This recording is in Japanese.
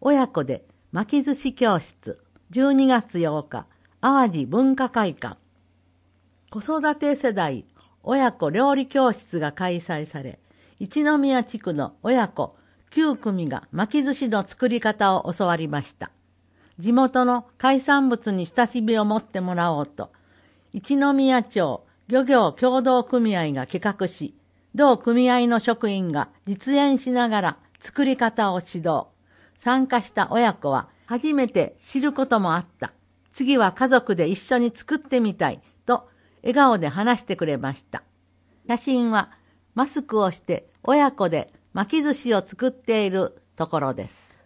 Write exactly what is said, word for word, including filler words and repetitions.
親子で巻き寿司教室じゅうにがつようか淡路文化会館。子育て世代親子料理教室が開催され、一宮地区の親子きゅうくみが巻き寿司の作り方を教わりました。地元の海産物に親しみを持ってもらおうと、一宮町漁業協同組合が企画し、同組合の職員が実演しながら作り方を指導。参加した親子は初めて知ることもあった。次は家族で一緒に作ってみたいと笑顔で話してくれました。写真はマスクをして親子で巻き寿司を作っているところです。